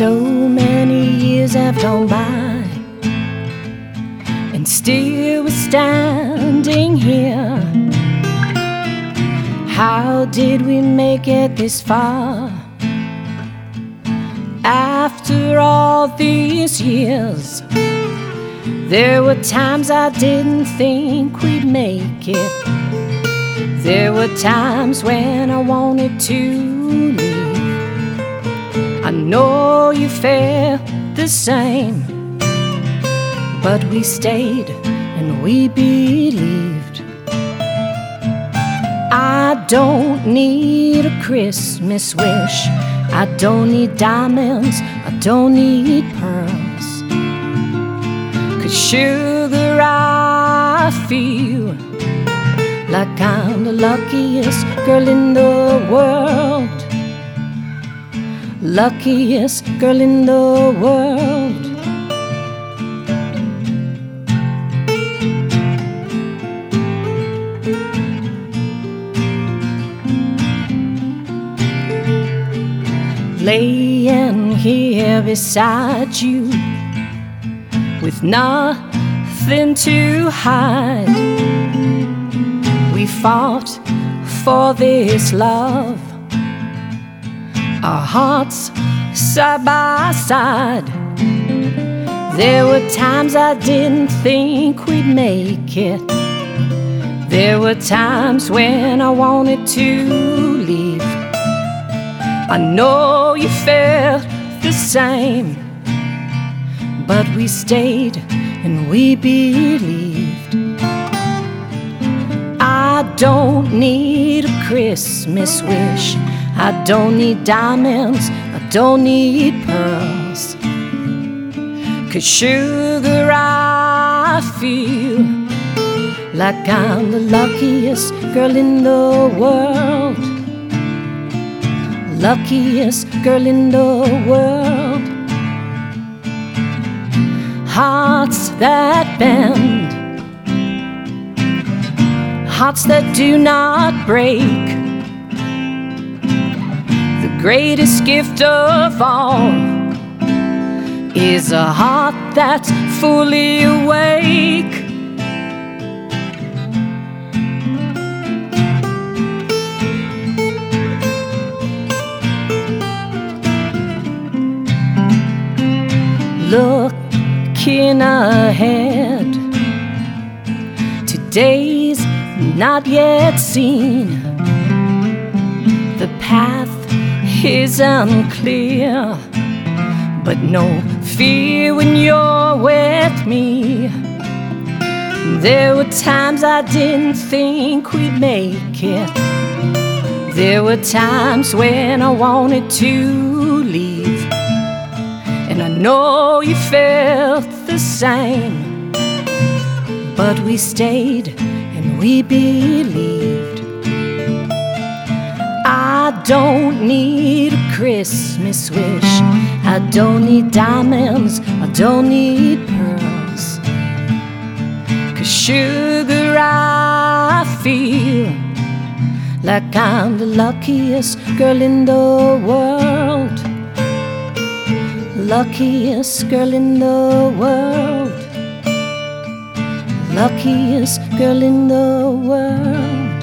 So many years have gone by, and still we're standing here. How did we make it this far? After all these years, there were times I didn't think we'd make it. There were times when I wanted to leave. I know you felt the same, but we stayed and we believed. I don't need a Christmas wish. I don't need diamonds, I don't need pearls. 'Cause sugar, I feel like I'm the luckiest girl in the world. Luckiest girl in the world. Laying here beside you with nothing to hide. We fought for this love, our hearts side by side. There were times I didn't think we'd make it. There were times when I wanted to leave. I know you felt the same, but we stayed and we believed. I don't need a Christmas wish. I don't need diamonds, I don't need pearls. 'Cause sugar, I feel like I'm the luckiest girl in the world. Luckiest girl in the world. Hearts that bend, hearts that do not break. The greatest gift of all is a heart that's fully awake. Looking ahead, today's not yet seen. The path is unclear, but no fear when you're with me. There were times I didn't think we'd make it. There were times when I wanted to leave. And I know you felt the same, but we stayed and we believed. I don't need a Christmas wish. I don't need diamonds, I don't need pearls. 'Cause sugar, I feel like I'm the luckiest girl in the world. Luckiest girl in the world. Luckiest girl in the world.